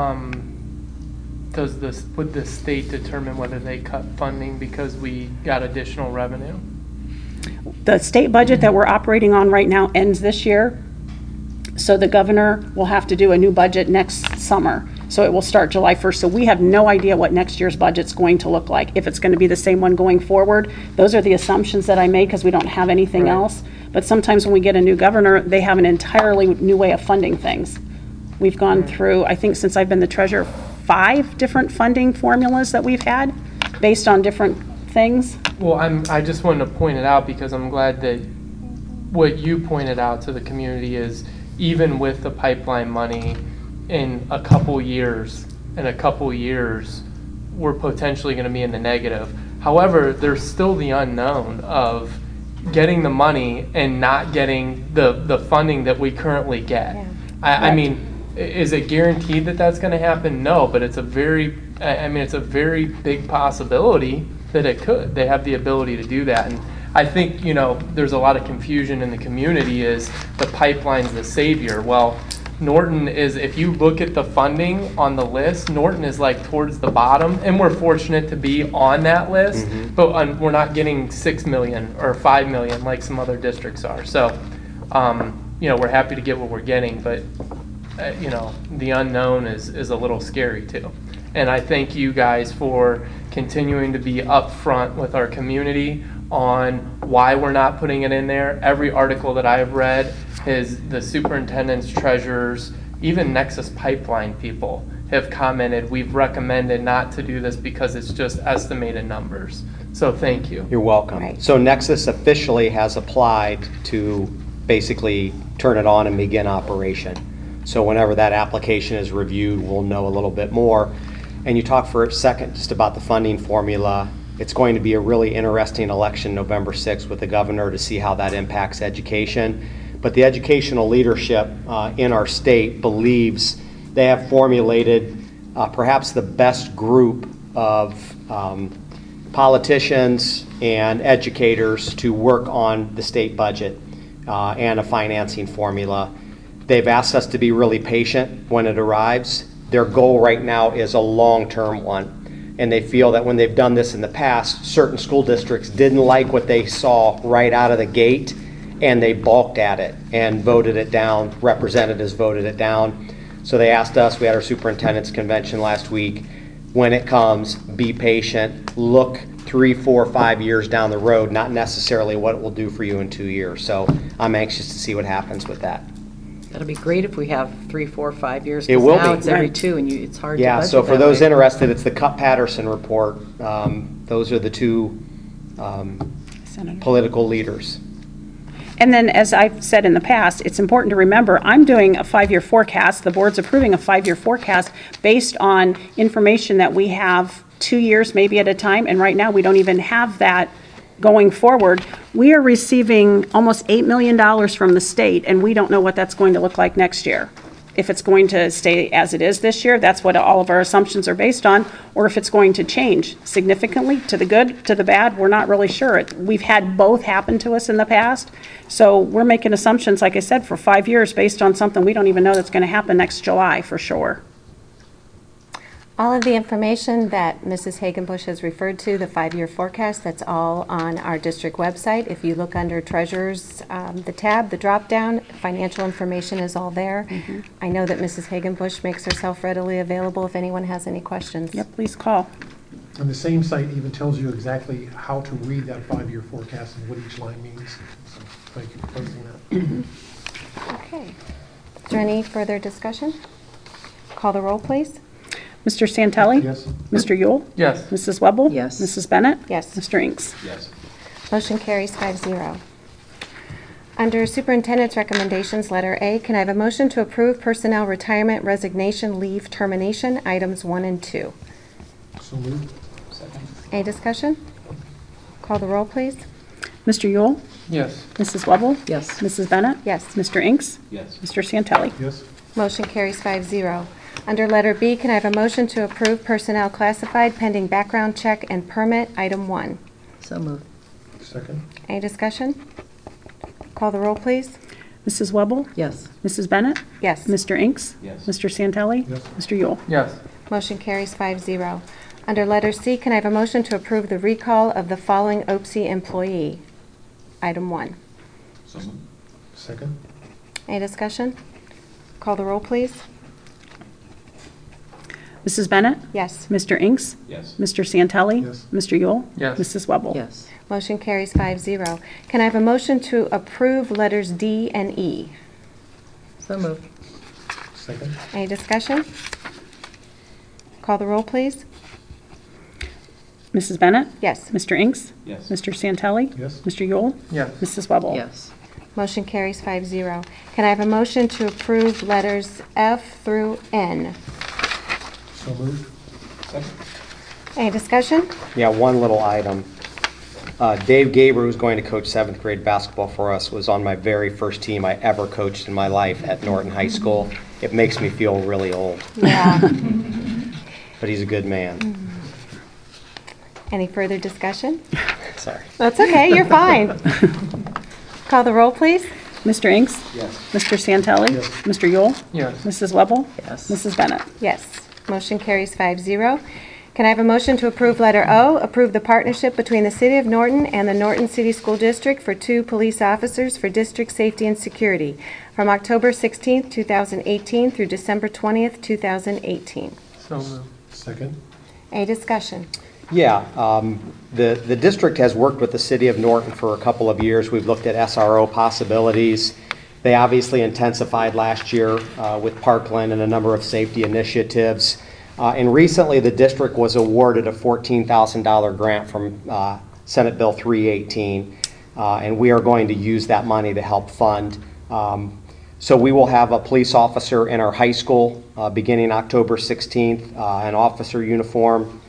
would the state determine whether they cut funding because we got additional revenue? The state budget that we're operating on right now ends this year, so the governor will have to do a new budget next summer. So it will start July 1st. So we have no idea what next year's budget's going to look like, if it's going to be the same one going forward. Those are the assumptions that I made because we don't have anything else. But sometimes when we get a new governor, they have an entirely new way of funding things. We've gone through, I think since I've been the treasurer, 5 different funding formulas that we've had based on different things. Well, I just wanted to point it out because I'm glad that what you pointed out to the community is even with the pipeline money in a couple years, we're potentially going to be in the negative. However, there's still the unknown of getting the money and not getting the funding that we currently get. Yeah. I mean, is it guaranteed that that's going to happen? No, but it's a very big possibility that it could. They have the ability to do that. And I think, there's a lot of confusion in the community is the pipeline's the savior. Well, Norton is, if you look at the funding on the list, Norton is like towards the bottom, and we're fortunate to be on that list, but we're not getting $6 million or $5 million like some other districts are. So, we're happy to get what we're getting, but the unknown is a little scary too. And I thank you guys for continuing to be upfront with our community on why we're not putting it in there. Every article that I've read is the superintendents, treasurers, even Nexus Pipeline people have commented, we've recommended not to do this because it's just estimated numbers. So thank you. You're welcome. Right. So Nexus officially has applied to basically turn it on and begin operation. So whenever that application is reviewed, we'll know a little bit more. And you talk for a second just about the funding formula. It's going to be a really interesting election November 6th with the governor to see how that impacts education. But the educational leadership in our state believes they have formulated perhaps the best group of politicians and educators to work on the state budget and a financing formula. They've asked us to be really patient when it arrives. Their goal right now is a long-term one. And they feel that when they've done this in the past, certain school districts didn't like what they saw right out of the gate, and they balked at it and voted it down. Representatives voted it down. So they asked us, we had our superintendent's convention last week, when it comes, be patient, look 3, 4, 5 years down the road, not necessarily what it will do for you in 2 years. So I'm anxious to see what happens with that. That'll be great if we have 3, 4, 5 years. It will now be. It's every 2, and it's hard to budget. Yeah, so for that those way. interested, it's the Cupp-Patterson report. Those are the 2 political leaders. And then, as I've said in the past, it's important to remember, I'm doing a 5-year forecast. The board's approving a 5-year forecast based on information that we have 2 years maybe at a time, and right now we don't even have that going forward. We are receiving almost $8 million from the state, and we don't know what that's going to look like next year. If it's going to stay as it is this year, that's what all of our assumptions are based on, or if it's going to change significantly to the good, to the bad, we're not really sure. We've had both happen to us in the past, so we're making assumptions, like I said, for 5 years based on something we don't even know that's going to happen next July for sure. All of the information that Mrs. Hagenbush has referred to, the 5-year forecast, that's all on our district website. If you look under Treasurers, the tab, the drop-down, financial information is all there. I know that Mrs. Hagenbush makes herself readily available if anyone has any questions. Yep, please call. And the same site even tells you exactly how to read that 5-year forecast and what each line means. So thank you for posting that. Okay. Is there any further discussion? Call the roll, please. Mr. Santelli? Yes. Mr. Yule? Yes. Mrs. Webble? Yes. Mrs. Bennett? Yes. Mr. Inks? Yes. Motion carries 5-0. Under Superintendent's Recommendations, letter A, can I have a motion to approve personnel retirement, resignation, leave, termination, items 1 and 2? So moved. Second. Any discussion? Call the roll, please. Mr. Yule? Yes. Mrs. Webble? Yes. Mrs. Bennett? Yes. Mr. Inks? Yes. Mr. Santelli? Yes. Motion carries 5-0. Under letter B, can I have a motion to approve personnel classified pending background check and permit, item 1? So moved. Second. Any discussion? Call the roll, please. Mrs. Webble? Yes. Mrs. Bennett? Yes. Mr. Inks? Yes. Mr. Santelli? Yes. Mr. Yule? Yes. Motion carries 5-0. Under letter C, can I have a motion to approve the recall of the following OPSI employee, item 1? So moved. Second. Any discussion? Call the roll, please. Mrs. Bennett? Yes. Mr. Inks? Yes. Mr. Santelli? Yes. Mr. Yule? Yes. Mrs. Webble? Yes. Motion carries 5-0. Can I have a motion to approve letters D and E? So moved. Second. Any discussion? Call the roll, please. Mrs. Bennett? Yes. Mr. Inks? Yes. Mr. Santelli? Yes. Mr. Yule? Yes. Mrs. Webble? Yes. Motion carries 5-0. Can I have a motion to approve letters F through N? So moved. Second. Any discussion? Yeah, one little item. Dave Gaber, who's going to coach 7th grade basketball for us, was on my very first team I ever coached in my life at Norton High School. It makes me feel really old, Yeah. but he's a good man. Any further discussion? Sorry. That's okay, you're fine. Call the roll, please. Mr. Inks? Yes. Mr. Santelli? Yes. Mr. Yule? Yes. Mrs. Webble? Yes. Mrs. Bennett? Yes. Motion carries 5-0. Can I have a motion to approve letter O, approve the partnership between the City of Norton and the Norton City School District for 2 police officers for district safety and security from October 16th, 2018 through December 20th, 2018? So moved. Second. Any discussion? Yeah, the district has worked with the City of Norton for a couple of years. We've looked at SRO possibilities. They obviously intensified last year with Parkland and a number of safety initiatives. And recently, the district was awarded a $14,000 grant from Senate Bill 318, and we are going to use that money to help fund. So we will have a police officer in our high school beginning October 16th, an officer in uniform,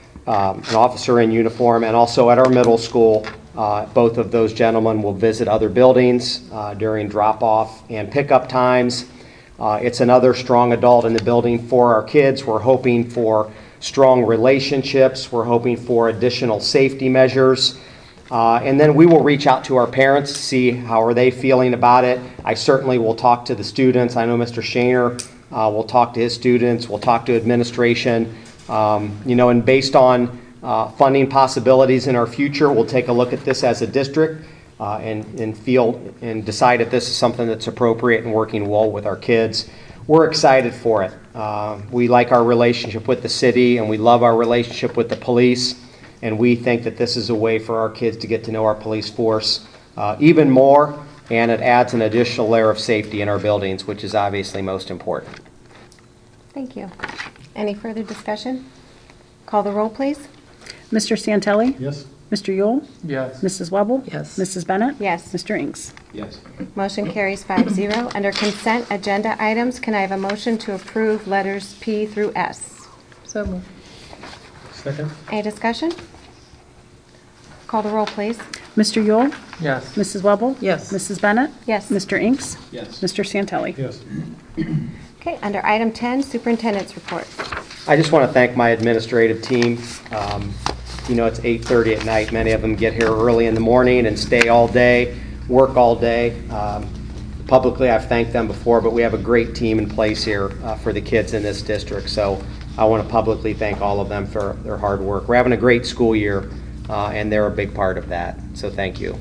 and also at our middle school. Both of those gentlemen will visit other buildings during drop-off and pickup times. It's another strong adult in the building for our kids. We're hoping for strong relationships. We're hoping for additional safety measures. And then we will reach out to our parents to see how are they feeling about it. I certainly will talk to the students. I know Mr. Shaner will talk to his students. We'll talk to administration. And based on funding possibilities in our future, we'll take a look at this as a district and feel and decide if this is something that's appropriate and working well with our kids. We're excited for it. We like our relationship with the city, and we love our relationship with the police, and we think that this is a way for our kids to get to know our police force even more, and it adds an additional layer of safety in our buildings, which is obviously most important. Thank you. Any further discussion? Call the roll, please. Mr. Santelli? Yes. Mr. Yule? Yes. Mrs. Webble? Yes. Mrs. Bennett? Yes. Mr. Inks? Yes. Motion carries 5-0. Under consent agenda items, can I have a motion to approve letters P through S? So moved. Second. Any discussion? Call the roll, please. Mr. Yule? Yes. Mrs. Webble? Yes. Mrs. Bennett? Yes. Mr. Inks? Yes. Mr. Santelli? Yes. Okay, under item 10, superintendent's report. I just want to thank my administrative team. It's 8:30 at night. Many of them get here early in the morning and stay all day, work all day. Publicly, I've thanked them before, but we have a great team in place here for the kids in this district. So I want to publicly thank all of them for their hard work. We're having a great school year, and they're a big part of that. So thank you.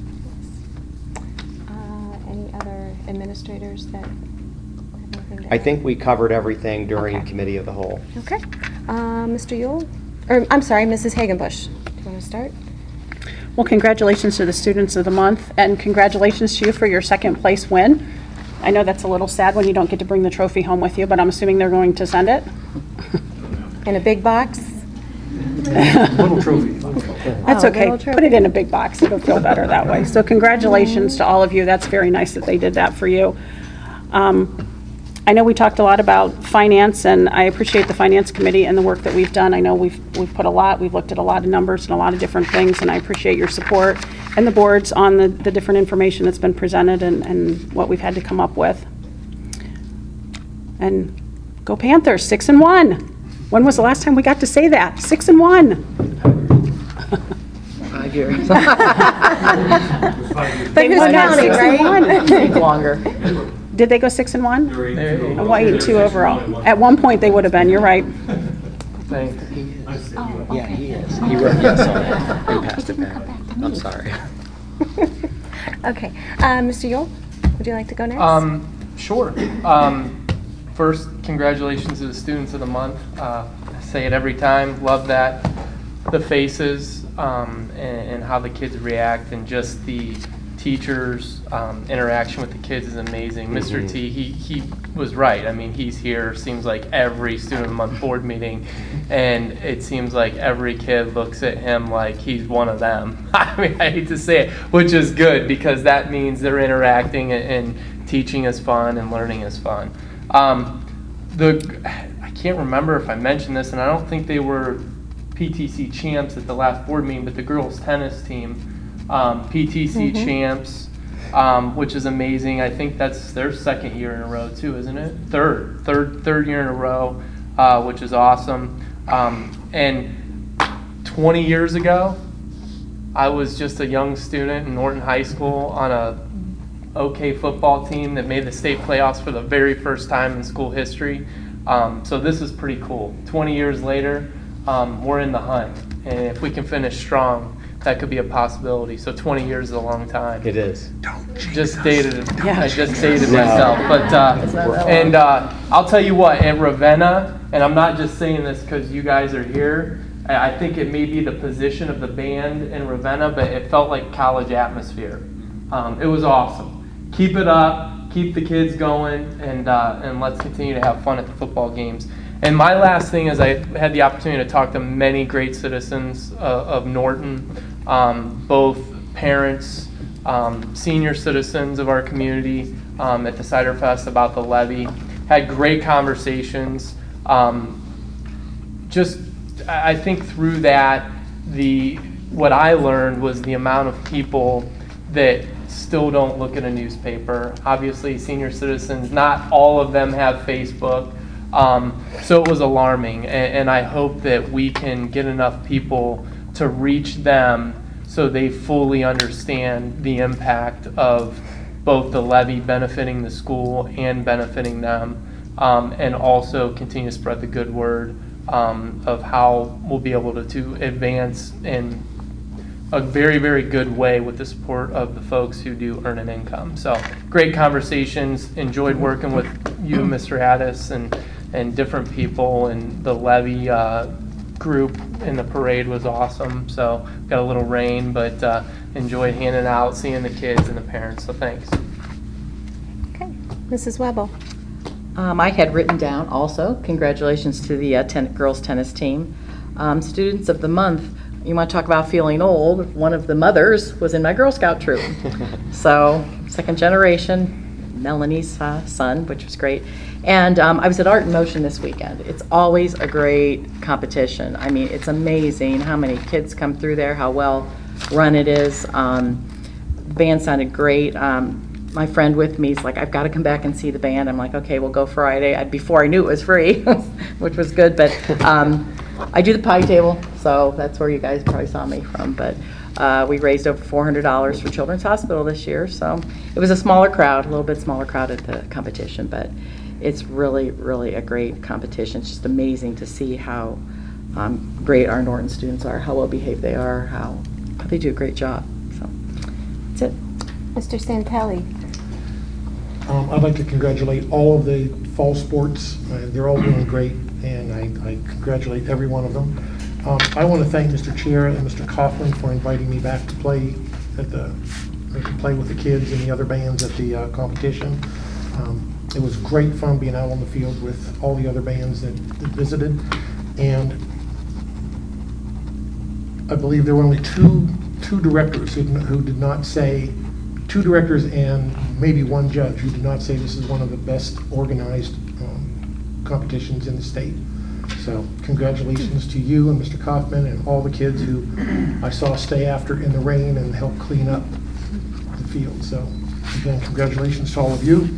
Any other administrators that have anything to I add? think we covered everything during Okay. Committee of the Whole. Okay. Mr. Yule? Or, I'm sorry, Mrs. Hagenbusch. Do you want to start? Well, congratulations to the students of the month, and congratulations to you for your second place win. I know that's a little sad when you don't get to bring the trophy home with you, but I'm assuming they're going to send it. In a big box? Little trophy. That's Oh, okay. little Put it in a big box. It'll feel better that way. So congratulations to all of you. That's very nice that they did that for you. I know we talked a lot about finance, and I appreciate the finance committee and the work that we've done. I know we've looked at a lot of numbers and a lot of different things, and I appreciate your support and the boards on the different information that's been presented and what we've had to come up with. And go Panthers, 6-1. When was the last time we got to say that? 6-1. 5 years. But who's counting, right? Longer. Did they go 6-1? 8-2 overall. At one point, they would have been. You're right. Thanks. Yeah, he is. He wrote yes on it and passed it back. I'm sorry. Okay. Mr. Yule, would you like to go next? Sure. First, congratulations to the Students of the Month. I say it every time. Love that. The faces and how the kids react, and just the teachers' interaction with the kids is amazing. Mr. T, he was right. I mean, he's here, seems like every Student of the Month board meeting, and it seems like every kid looks at him like he's one of them. I mean, I hate to say it, which is good, because that means they're interacting, and teaching is fun and learning is fun. I can't remember if I mentioned this, and I don't think they were PTC champs at the last board meeting, but the girls tennis team, PTC champs, which is amazing. I think that's their second year in a row too, isn't it? Third year in a row, which is awesome. And 20 years ago, I was just a young student in Norton High School on a OK football team that made the state playoffs for the very first time in school history. So this is pretty cool. 20 years later, we're in the hunt, and if we can finish strong, that could be a possibility. So 20 years is a long time. It is. I just dated myself. But I'll tell you what, at Ravenna, and I'm not just saying this because you guys are here, I think it may be the position of the band in Ravenna, but it felt like college atmosphere. It was awesome. Keep it up, keep the kids going, and let's continue to have fun at the football games. And my last thing is, I had the opportunity to talk to many great citizens of Norton, both parents, senior citizens of our community at the Cider Fest about the levy. Had great conversations. I think through that, what I learned was the amount of people that still don't look at a newspaper. Obviously, senior citizens, not all of them have Facebook. So it was alarming, and I hope that we can get enough people to reach them so they fully understand the impact of both the levy benefiting the school and benefiting them, and also continue to spread the good word of how we'll be able to advance in a very, very good way with the support of the folks who do earn an income. So great conversations, enjoyed working with you, Mr. Addis, and different people, and the levy group in the parade was awesome. So got a little rain, but enjoyed handing out, seeing the kids and the parents, so thanks. Okay, Mrs. Webble. I had written down also, congratulations to the girls tennis team. Students of the Month, you want to talk about feeling old, one of the mothers was in my Girl Scout troop. So, second generation, Melanie's son, which was great. And I was at Art in Motion this weekend. It's always a great competition. I mean, it's amazing how many kids come through there, how well run it is. The band sounded great. My friend with me is like, I've got to come back and see the band. I'm like, okay, we'll go Friday. Before I knew it was free, which was good. But I do the pie table, so that's where you guys probably saw me from. But we raised over $400 for Children's Hospital this year. So it was a smaller crowd, a little bit smaller crowd at the competition. But it's really, really a great competition. It's just amazing to see how great our Norton students are, how well behaved they are, how they do a great job. So that's it. Mr. Santelli. I'd like to congratulate all of the fall sports. They're all doing great, and I congratulate every one of them. I want to thank Mr. Chair and Mr. Coughlin for inviting me back to play with the kids and the other bands at the competition. It was great fun being out on the field with all the other bands that visited. And I believe there were only two directors who did not say, two directors and maybe one judge who did not say this is one of the best organized competitions in the state. So congratulations to you and Mr. Kaufman and all the kids who I saw stay after in the rain and help clean up the field. So again, congratulations to all of you.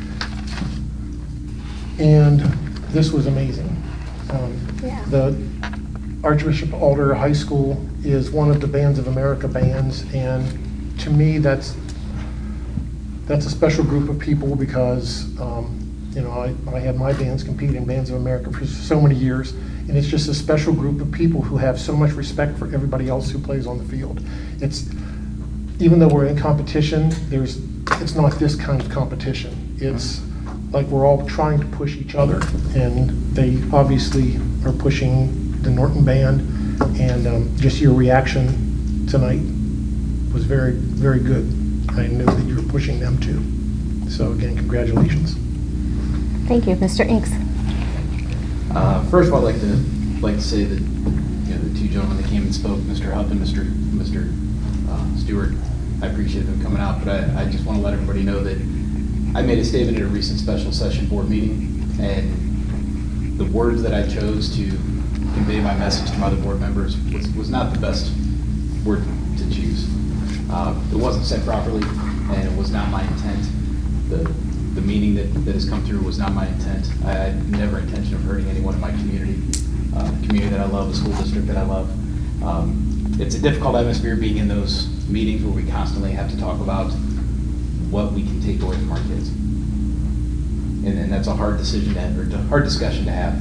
And this was amazing. The Archbishop Alder High School is one of the Bands of America bands, and to me that's a special group of people because you know, I had my bands compete in Bands of America for so many years, and it's just a special group of people who have so much respect for everybody else who plays on the field. It's, even though we're in competition, it's not this kind of competition. It's like we're all trying to push each other, and they obviously are pushing the Norton Band, and just your reaction tonight was very, very good. I know that you were pushing them too. So again, congratulations. Thank you. Mr. Inks. First of all, I'd like to say that the two gentlemen that came and spoke, Mr. Huff and Mr. Stewart, I appreciate them coming out, but I just want to let everybody know that I made a statement at a recent special session board meeting, and the words that I chose to convey my message to my other board members was not the best word to choose. It wasn't said properly, and it was not my intent. The meaning that has come through was not my intent. I had never intention of hurting anyone in my community, the community that I love, the school district that I love. It's a difficult atmosphere being in those meetings where we constantly have to talk about what we can take away from our kids. And that's a hard decision to have, or a hard discussion to have.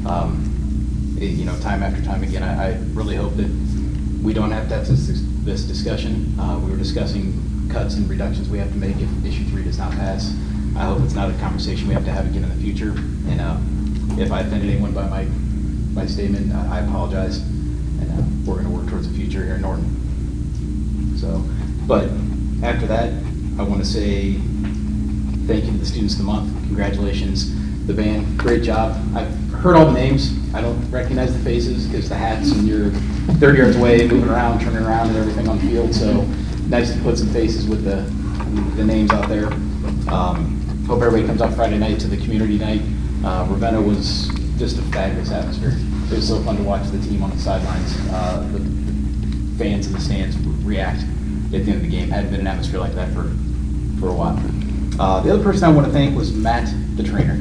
Time after time again, I really hope that we don't have to have this discussion. We were discussing cuts and reductions we have to make if issue 3 does not pass. I hope it's not a conversation we have to have again in the future. And if I offended anyone by my statement, I apologize. And we're going to work towards the future here in Norton. So, but after that, I want to say thank you to the students of the month. Congratulations, the band. Great job. I've heard all the names. I don't recognize the faces because the hats and you're 30 yards away, moving around, turning around, and everything on the field. So nice to put some faces with the names out there. Hope everybody comes out Friday night to the community night. Ravenna was just a fabulous atmosphere. It was so fun to watch the team on the sidelines, the fans in the stands react at the end of the game. Hadn't been an atmosphere like that for a while. The other person I want to thank was Matt, the trainer.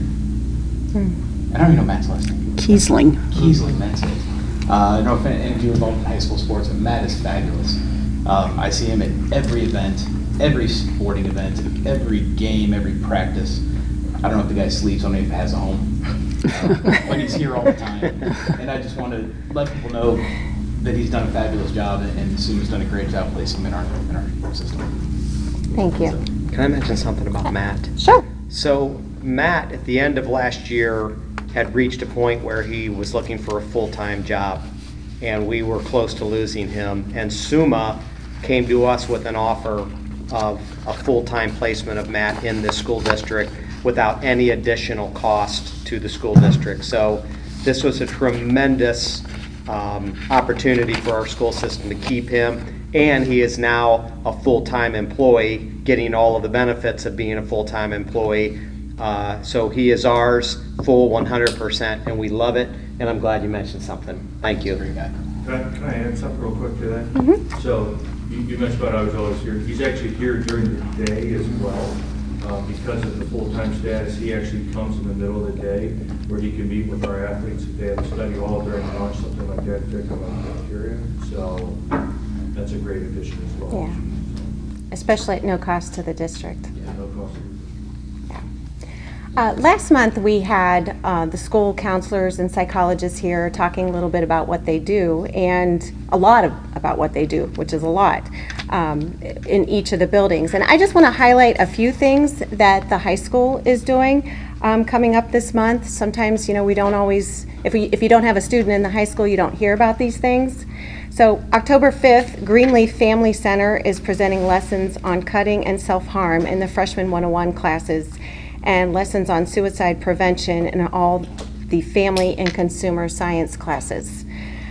I don't even know Matt's last name. Kiesling. Kiesling, that's it. I don't know if any of you are involved in high school sports, but Matt is fabulous. I see him at every event, every sporting event, every game, every practice. I don't know if the guy sleeps, I don't know if he has a home, but he's here all the time. And I just want to let people know that he's done a fabulous job, and Suma's done a great job placing him in our system. Thank you. Can I mention something about Matt? Sure. So Matt, at the end of last year, had reached a point where he was looking for a full-time job, and we were close to losing him. And Suma came to us with an offer of a full-time placement of Matt in this school district without any additional cost to the school district. So this was a tremendous opportunity for our school system to keep him, and he is now a full-time employee, getting all of the benefits of being a full-time employee. So he is ours, full 100%, and we love it, and I'm glad you mentioned something. Thank you. Can I add something real quick to that? So you mentioned about I was always here. He's actually here during the day as well. Because of the full-time status, he actually comes in the middle of the day where he can meet with our athletes if they have a study hall during lunch, something like that, if they come on the cafeteria. So that's a great addition as well. Yeah. Especially at no cost to the district. Yeah, no cost. Last month we had the school counselors and psychologists here talking a little bit about what they do, and a lot about what they do, which is a lot, in each of the buildings. And I just want to highlight a few things that the high school is doing coming up this month. Sometimes, we don't always, if you don't have a student in the high school, you don't hear about these things. So October 5th, Greenleaf Family Center is presenting lessons on cutting and self-harm in the Freshman 101 classes, and lessons on suicide prevention and all the family and consumer science classes.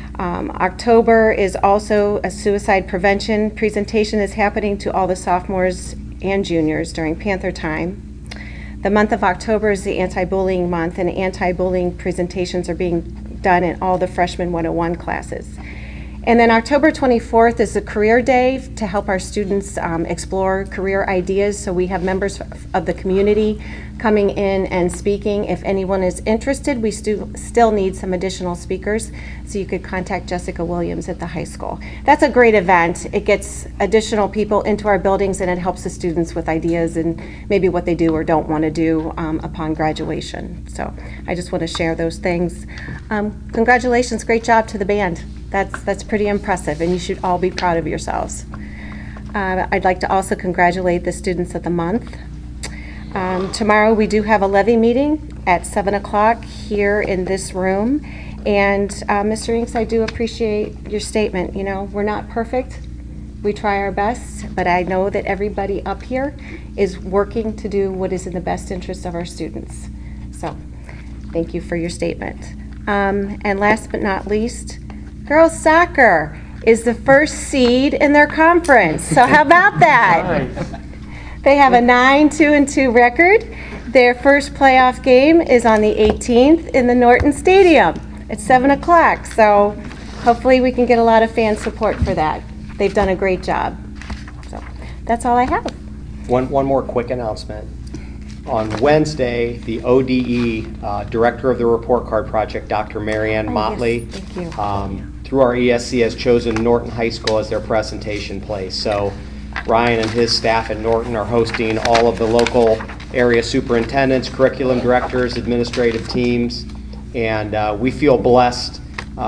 October is also a suicide prevention presentation is happening to all the sophomores and juniors during Panther Time. The month of October is the anti-bullying month, and anti-bullying presentations are being done in all the freshman 101 classes. And then October 24th is a career day to help our students explore career ideas. So we have members of the community coming in and speaking. If anyone is interested, we still need some additional speakers. So you could contact Jessica Williams at the high school. That's a great event. It gets additional people into our buildings, and it helps the students with ideas and maybe what they do or don't want to do upon graduation. So I just want to share those things. Congratulations, great job to the band. That's pretty impressive, and you should all be proud of yourselves. I'd like to also congratulate the students of the month. Tomorrow we do have a levy meeting at 7 o'clock here in this room. And Mr. Inks, I do appreciate your statement. You know, we're not perfect. We try our best, but I know that everybody up here is working to do what is in the best interest of our students. So thank you for your statement. And last but not least, girls soccer is the first seed in their conference. So how about that? They have a 9-2-2 record. Their first playoff game is on the 18th in the Norton Stadium at 7 o'clock. So hopefully we can get a lot of fan support for that. They've done a great job. So that's all I have. One more quick announcement. On Wednesday, the ODE Director of the Report Card Project, Dr. Marianne Motley, Yes, thank you. Through our ESC, has chosen Norton High School as their presentation place. So Ryan and his staff at Norton are hosting all of the local area superintendents, curriculum directors, administrative teams, and we feel blessed,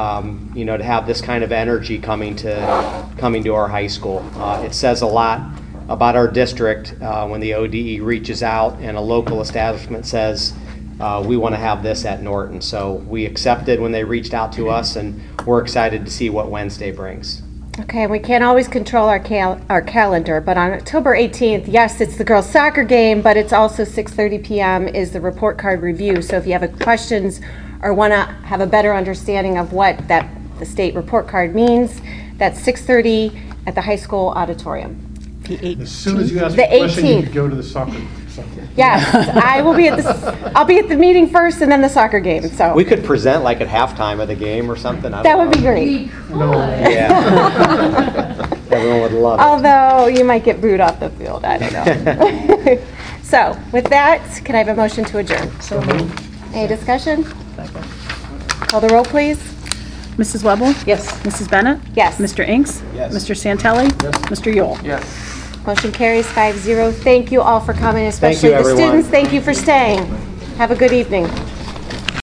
to have this kind of energy coming to our high school. It says a lot about our district when the ODE reaches out and a local establishment says, we want to have this at Norton. So we accepted when they reached out to us, and we're excited to see what Wednesday brings. Okay, we can't always control our calendar, but on October 18th, yes, it's the girls' soccer game, but it's also 6:30 p.m. is the report card review. So if you have questions or want to have a better understanding of what the state report card means, that's 6:30 at the high school auditorium. As soon as you ask The a question, you 18th. can go to the soccer. Yes, I will be at I'll be at the meeting first and then the soccer game. So We could present like at halftime of the game or something. I that don't would be know. great. Yeah. Everyone would love it. Although you might get booed off the field, I don't know. So with that, can I have a motion to adjourn? So moved. Any discussion? Call the roll, please. Mrs. Webble? Yes. Mrs. Bennett? Yes. Mr. Inks? Yes. Mr. Santelli? Yes. Mr. Yule? Yes. Motion carries 5-0. Thank you all for coming, especially you, the everyone. students. Thank you for staying. Have a good evening.